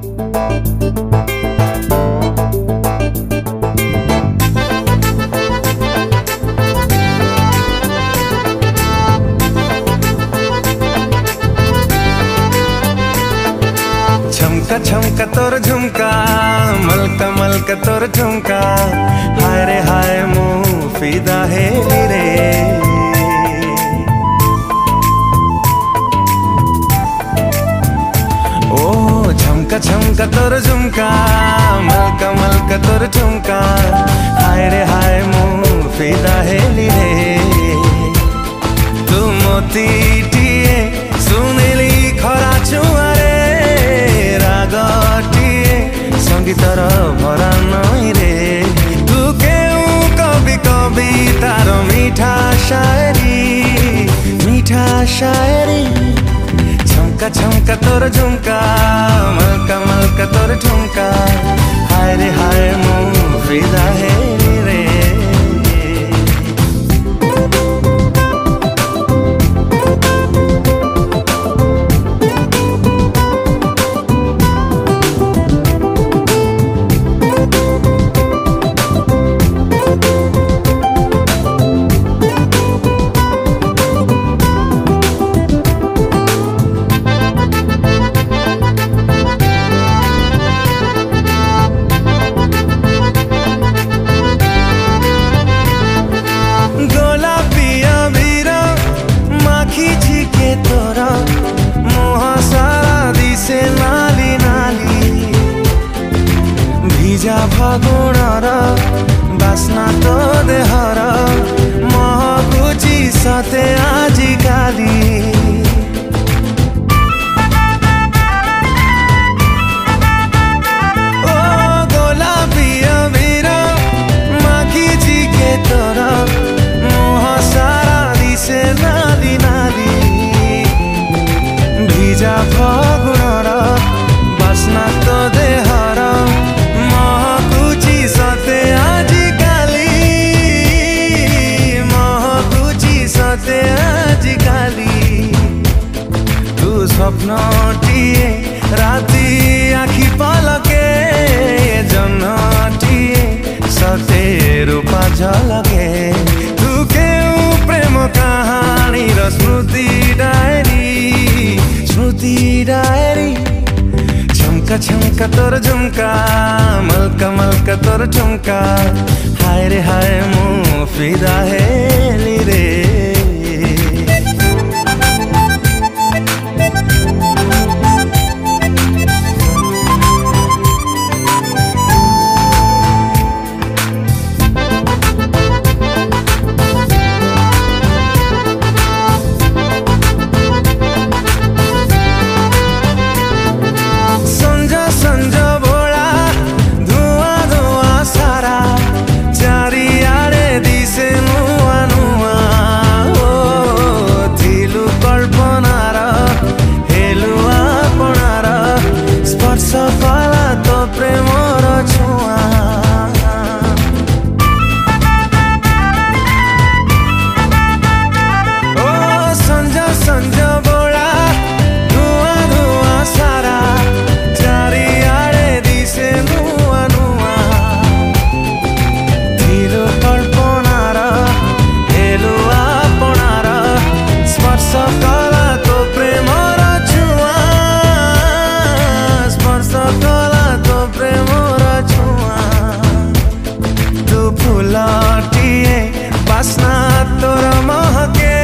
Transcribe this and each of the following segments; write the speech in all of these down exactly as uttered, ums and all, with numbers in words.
छमका छमका तोर झुमका, मलका मलका तोर ठुमका, हाय रे हाय मुँह फिदा है रे। ओ छमका छमका तोर झुमका, मलका मलका तोर ठुमका, हाय रे हाय मुँह फिदा है रे। तू मोती टिए सुनेली खरा छुआरे, संगीतर भरा नई रे। तू केउ कवि कवितार मीठा शायरी, मीठा शायरी। छमका छमका तोर झुमका, मलका मलका तोर ठुमका, हाय रे हाय मुँह फिदा है रे। भिजा फागुणार बास्ना तो देहर महकुची सते आजिकाली। ओ गोलापी अबीर माखी झिके तोर मुह सारा दिसे नाली नाली। भिजा फागुणार बास्ना तो देहर महकुची सते आजिकाली, महकुची सते आजिकाली। तू स्वप्नटिए राति आखि पलके, जन्नटिए सते रूपा झलके। तू केउ प्रेम कहानी र स्मृति डायरी, स्मृति डायरी। छमका छमका तोर झुमका, मलका मलका तोर ठुमका, हाय रे हाय मुँह फिदा है रे। सफला तो प्रेमर छुआ, ओ संज संज बोला धुआ धुआ सारा, चारिआडे दिसे नुआ नुआ। थिलु कल्पनार हेलु आपनार, स्पर्श कला तो प्रेमर छुआ, कला तो प्रेमर छुआ। तू फूलटिए बास्ना तोर महके,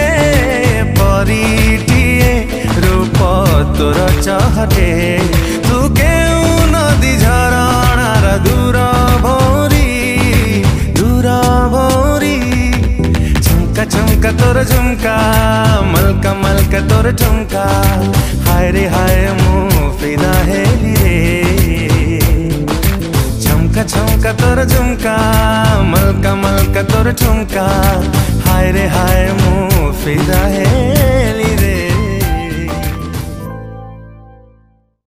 परिटिए रूप तोर चहटे। तू केउ नदी झरणार दूर भौरी, दूर भौरी। छमका छमका तोर झुमका, मलका मलका तोर ठुमका, हाय रे हाय मुँह फिदा है रे। छमका छमका तोर झुमका, मलका मलका तोर ठुमका, हाय रे हाय मुँह फिदा है रे।